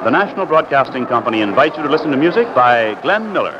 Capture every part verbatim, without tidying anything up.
the National Broadcasting Company invites you to listen to music by Glenn Miller.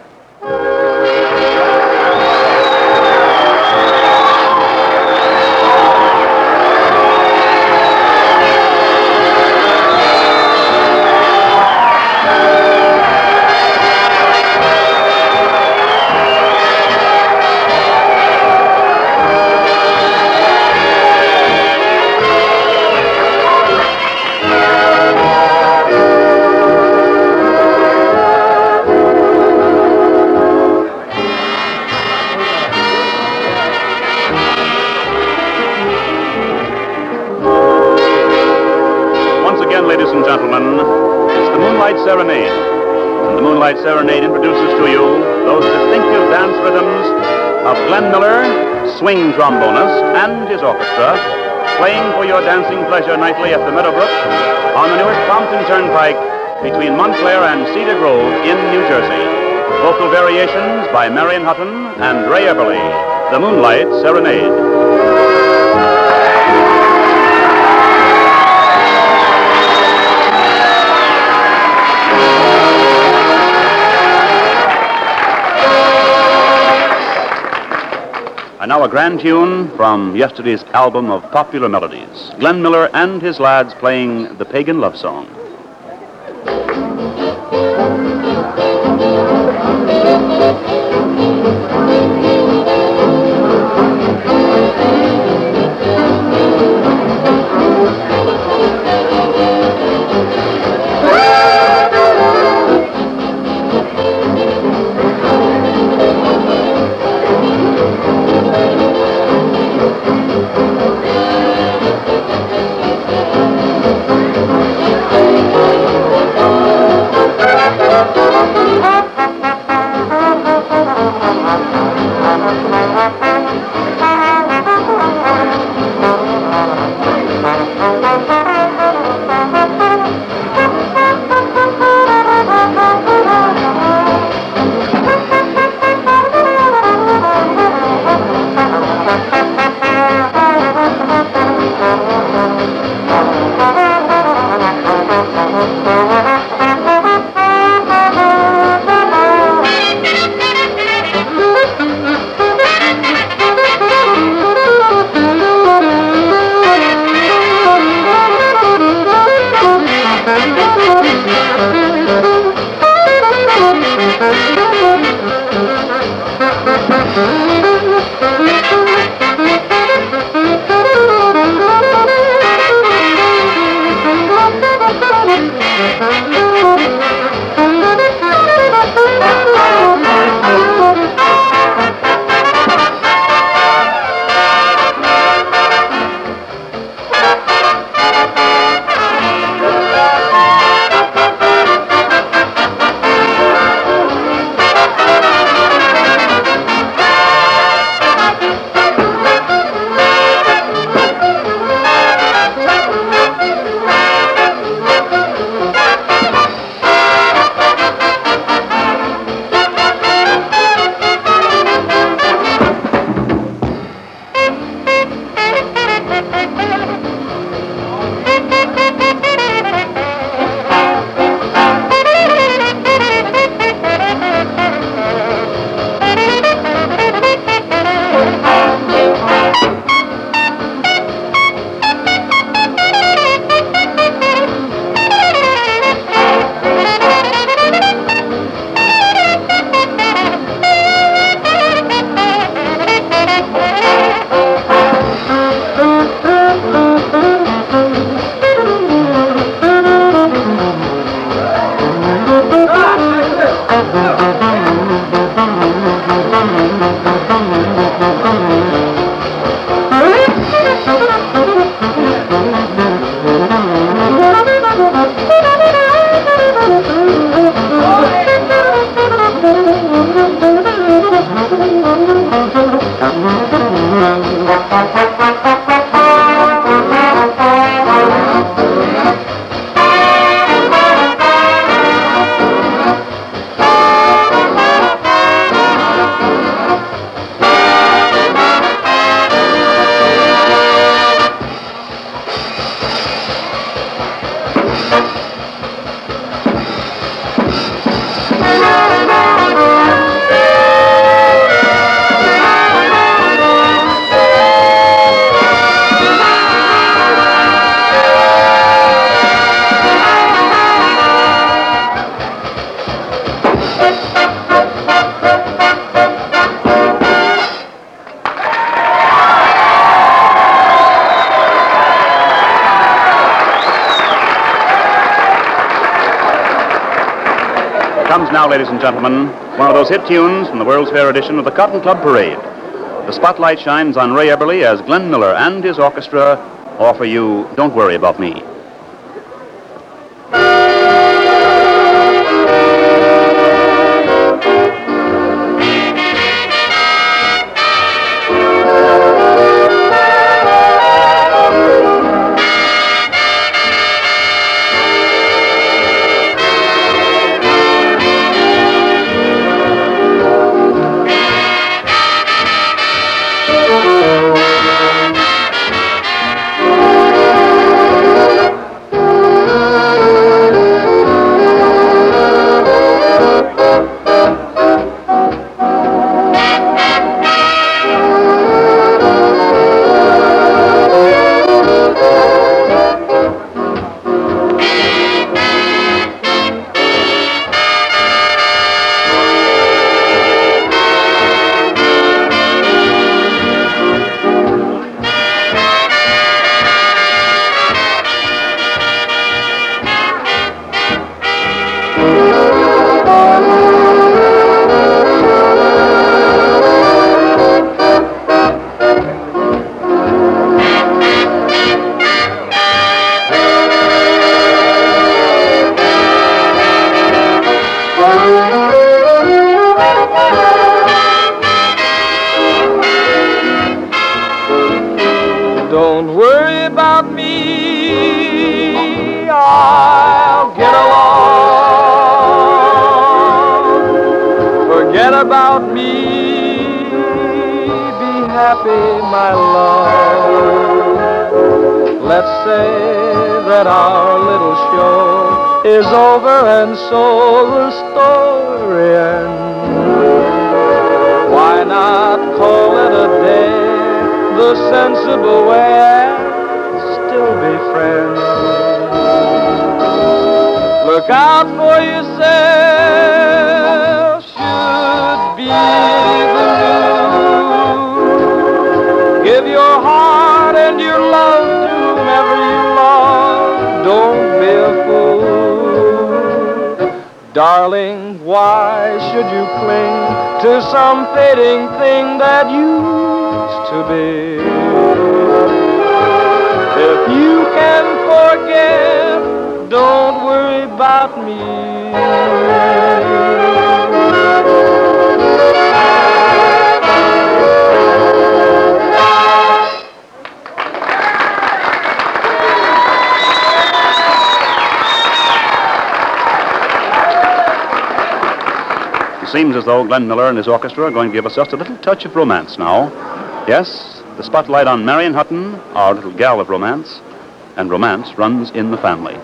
Ladies and gentlemen, it's the Moonlight Serenade. And the Moonlight Serenade introduces to you those distinctive dance rhythms of Glenn Miller, swing trombonist, and his orchestra, playing for your dancing pleasure nightly at the Meadowbrook on the Newark Compton Turnpike between Montclair and Cedar Grove in New Jersey. Vocal variations by Marion Hutton and Ray Everly. The Moonlight Serenade. And now a grand tune from yesterday's album of popular melodies. Glenn Miller and his lads playing the Pagan Love Song. Here comes now, ladies and gentlemen, one of those hit tunes from the World's Fair edition of the Cotton Club Parade. The spotlight shines on Ray Eberly as Glenn Miller and his orchestra offer you Don't Worry About Me. Don't worry about me, I'll get along. Forget about me, be happy, my love. Let's say that our little show is over and so the story ends. Why not call it a day? The sensible way and still be friends. Look out for yourself, should be the news. Give your heart and your love to whomever you love. Don't be a fool. Darling, why should you cling to some fading thing that used to be? If you can forget, don't worry about me. It seems as though Glenn Miller and his orchestra are going to give us just a little touch of romance now. Yes, the spotlight on Marion Hutton, our little gal of romance, and romance runs in the family.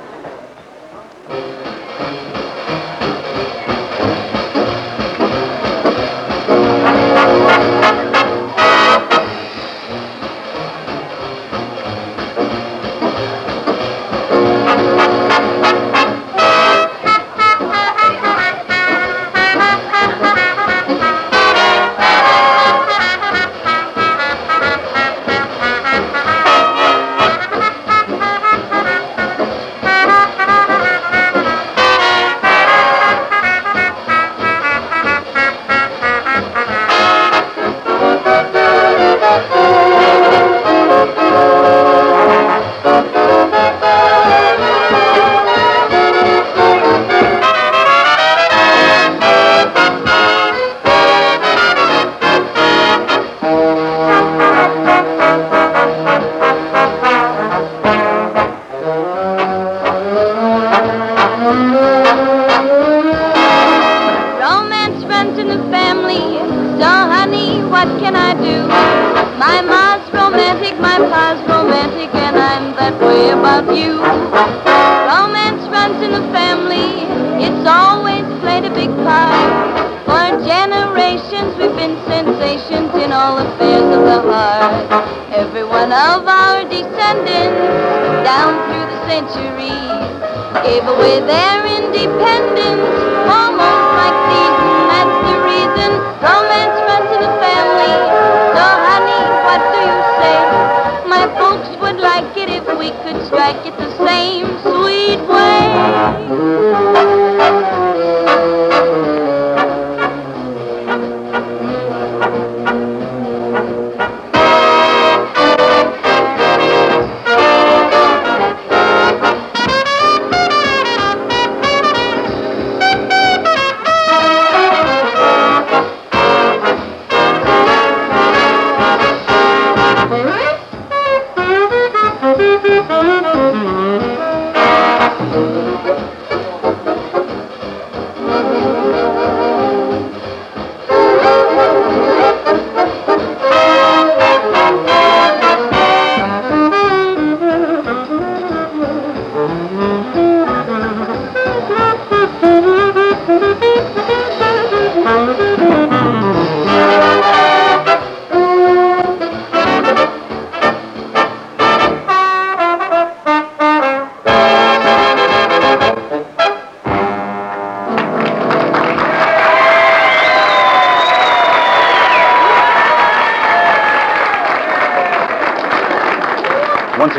Romance runs in the family, so honey, what can I do? My ma's romantic, my pa's romantic, and I'm that way about you. Romance runs in the family, it's always played a big part. For generations we've been sensations in all affairs of the heart. Every one of our descendants, down through the centuries, gave away their independence, almost like these, and that's the reason romance runs in the family. So honey, what do you say? My folks would like it if we could strike it the same sweet way.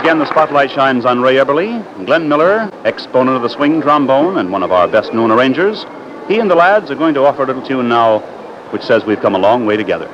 again the spotlight shines on Ray Eberly, Glenn Miller, exponent of the swing trombone and one of our best-known arrangers. He and the lads are going to offer a little tune now which says we've come a long way together.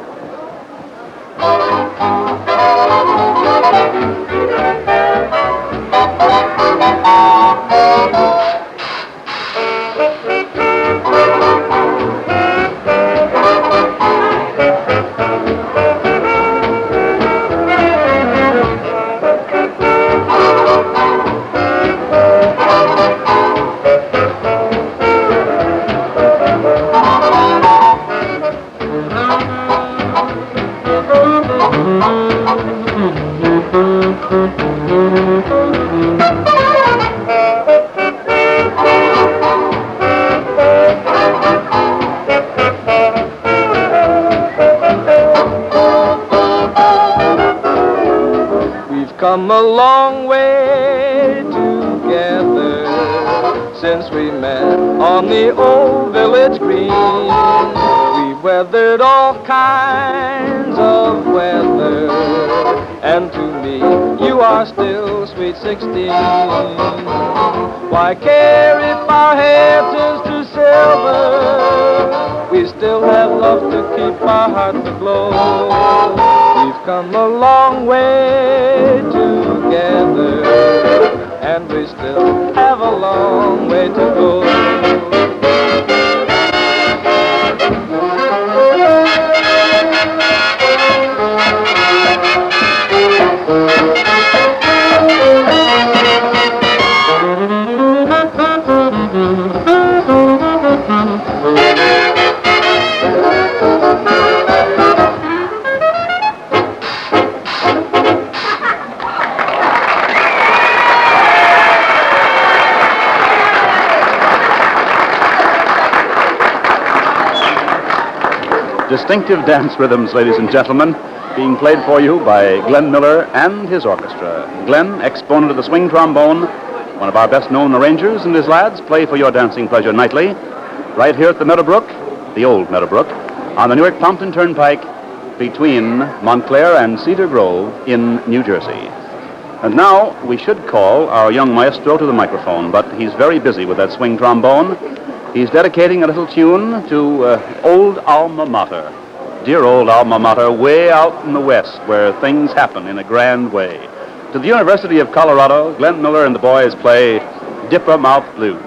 Come a long way together since we met on the old village green. We weathered all kinds of weather, and to me you are still sweet sixteen. Why care if our hair turns to silver? We still have love to keep our hearts aglow. We've come a long way together, and we still have a long way to go. Distinctive dance rhythms, ladies and gentlemen, being played for you by Glenn Miller and his orchestra. Glenn, exponent of the swing trombone, one of our best-known arrangers, and his lads play for your dancing pleasure nightly, right here at the Meadowbrook, the old Meadowbrook, on the Newark-Pompton Turnpike between Montclair and Cedar Grove in New Jersey. And now we should call our young maestro to the microphone, but he's very busy with that swing trombone. He's dedicating a little tune to uh, old Alma Mater, dear old Alma Mater, way out in the West where things happen in a grand way. To the University of Colorado, Glenn Miller and the boys play Dipper Mouth Blues.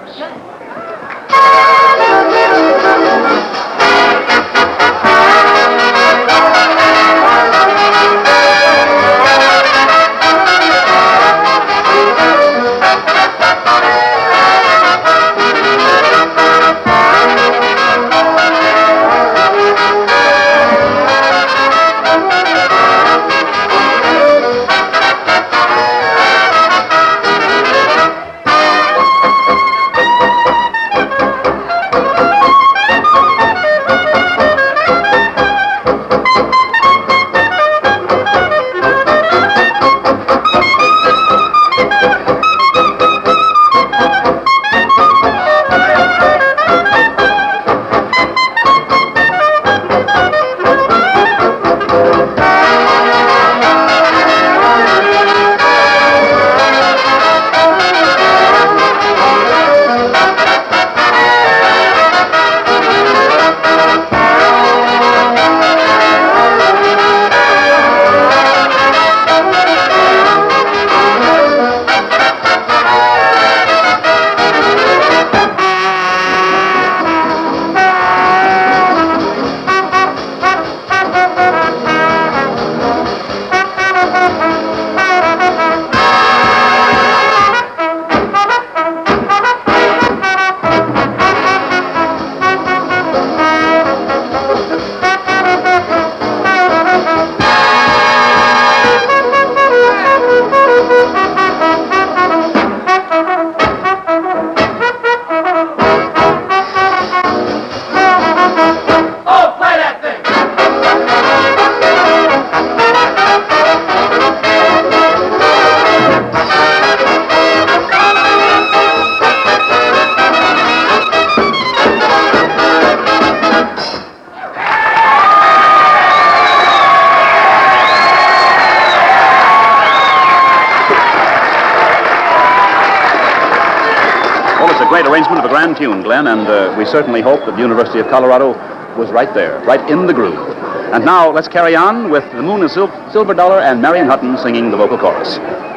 was a great arrangement of a grand tune, Glenn, and uh, we certainly hope that the University of Colorado was right there, right in the groove. And now let's carry on with The Moon is Sil- Silver Dollar and Marion Hutton singing the vocal chorus.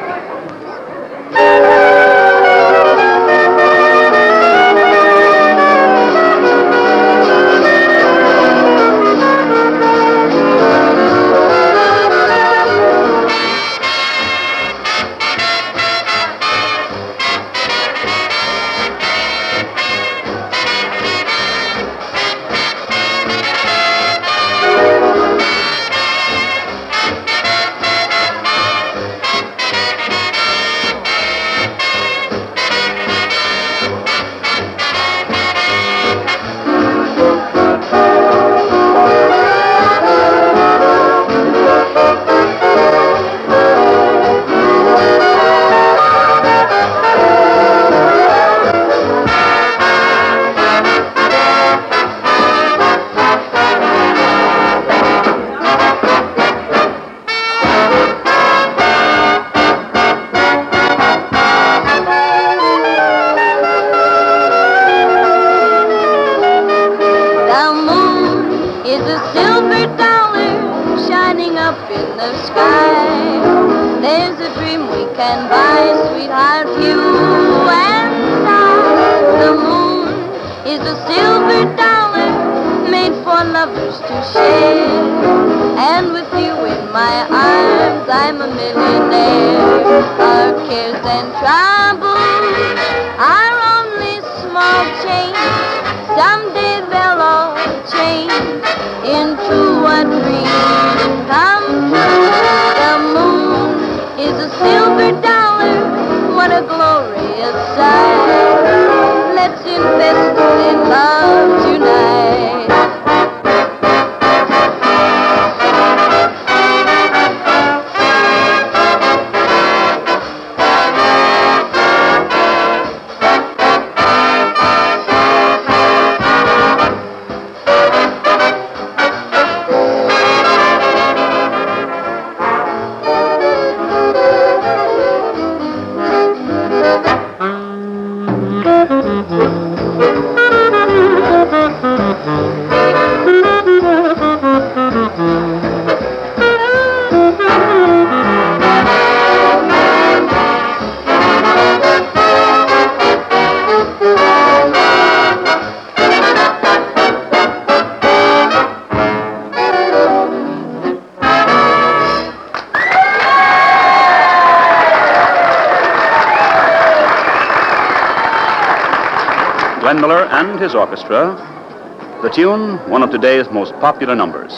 Glenn Miller and his orchestra. The tune, one of today's most popular numbers.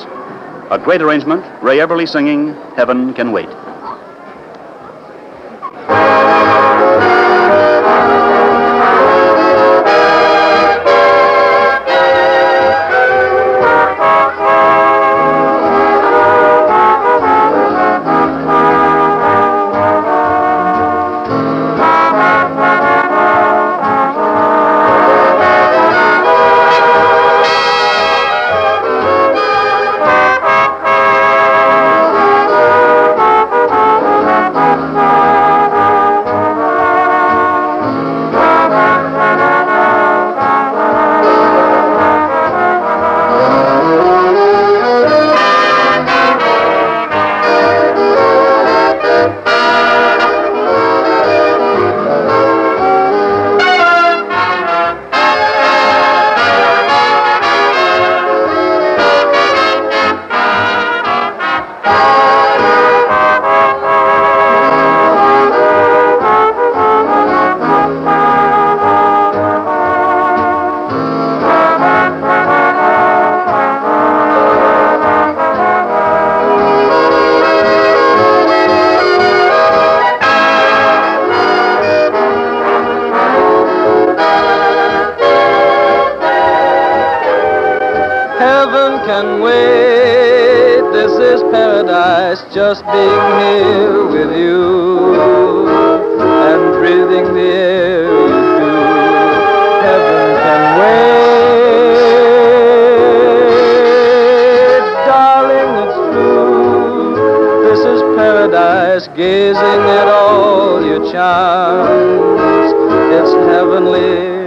A great arrangement, Ray Everly singing Heaven Can Wait. Can wait, this is paradise, just being here with you and breathing the air you do. Heaven can wait, darling, it's true. This is paradise, gazing at all your charms. It's heavenly.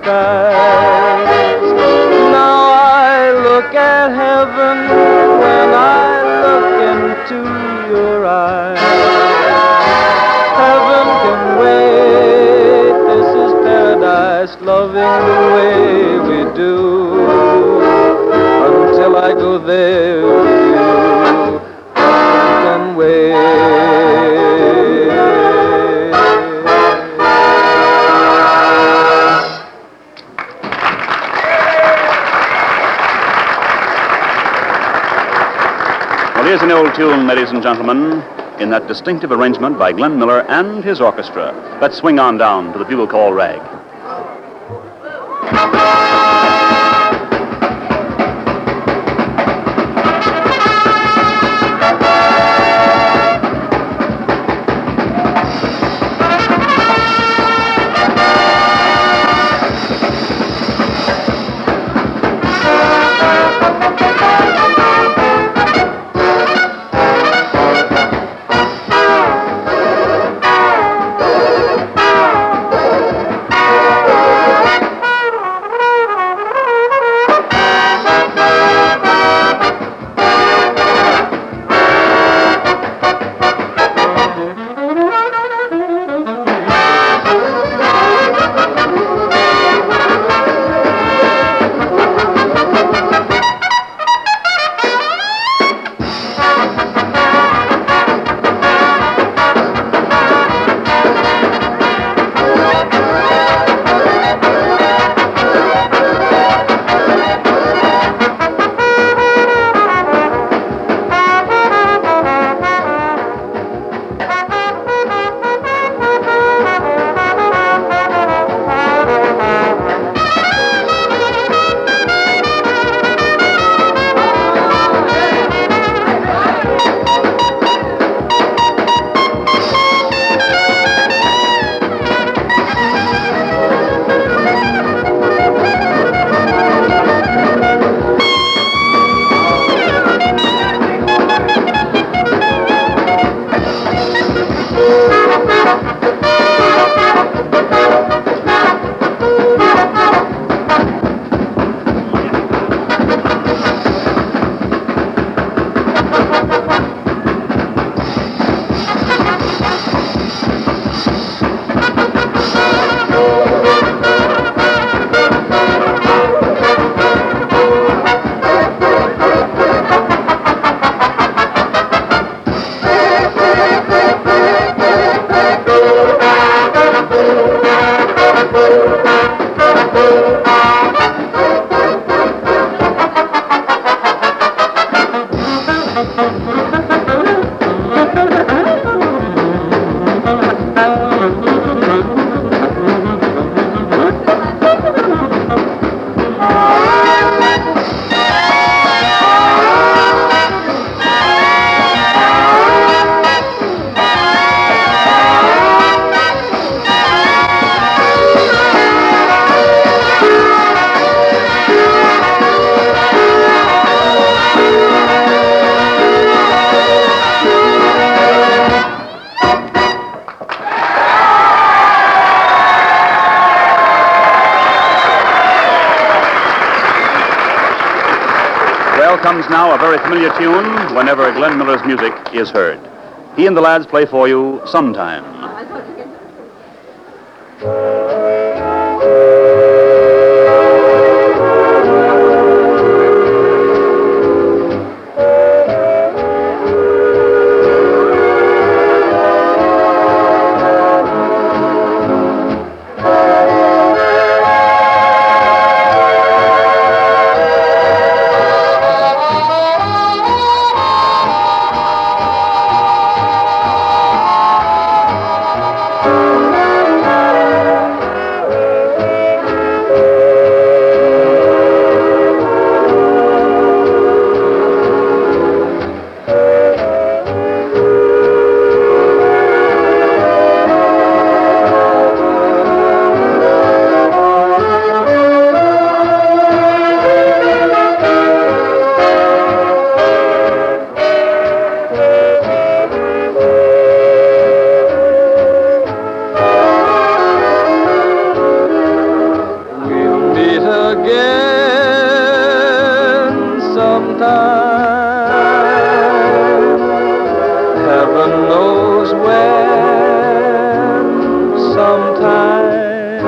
skies. Now I look at heaven when I look into your eyes. Heaven can wait, this is paradise, loving the way we do. Until I go there with you, heaven can wait. Well, here's an old tune, ladies and gentlemen, in that distinctive arrangement by Glenn Miller and his orchestra. Let's swing on down to the bugle call rag. Comes now a very familiar tune whenever Glenn Miller's music is heard. He and the lads play for you Sometime. again sometime. Heaven knows when, sometime.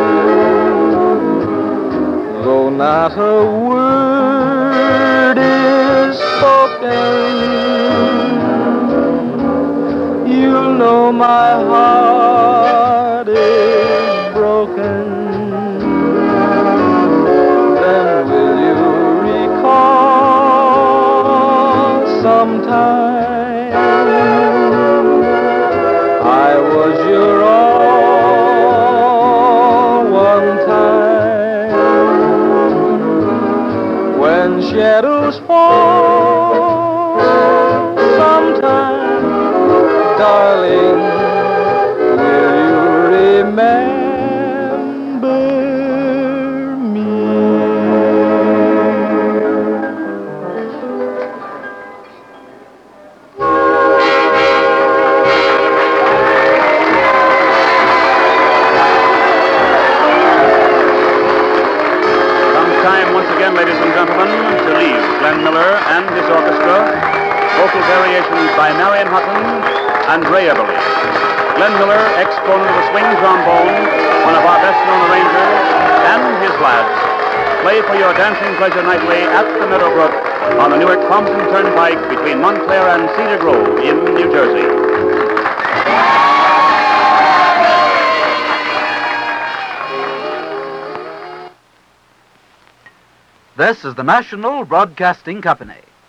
Though not a word is spoken, you'll know my heart is broken. Then will you recall sometime I was your all one time? When shadows fall sometime, darling, will you remember me? Some time once again, ladies and gentlemen, to leave Glenn Miller and his orchestra. Vocal variations by Marion Hutton and Ray Everly. Glenn Miller, exponent of the swing trombone, one of our best-known arrangers, and his lads, play for your dancing pleasure nightly at the Meadowbrook on the Newark Compton Turnpike between Montclair and Cedar Grove in New Jersey. This is the National Broadcasting Company.